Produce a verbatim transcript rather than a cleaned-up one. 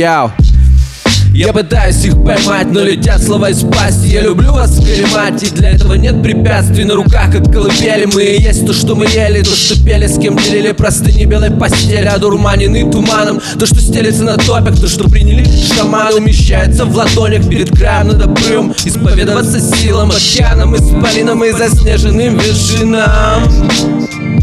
Яу. Я пытаюсь их поймать, но летят слова из пасти. Я люблю вас калимать, и для этого нет препятствий. На руках как колыбели мы и есть то, что мы ели. То, что пели, с кем делили простыни белой постели, одурманенный туманом. То, что стелется на топях, то, что приняли шаманы, умещается в ладонях перед краем над обрывом. Исповедоваться силам, океаном, исполинам и заснеженным вершинам.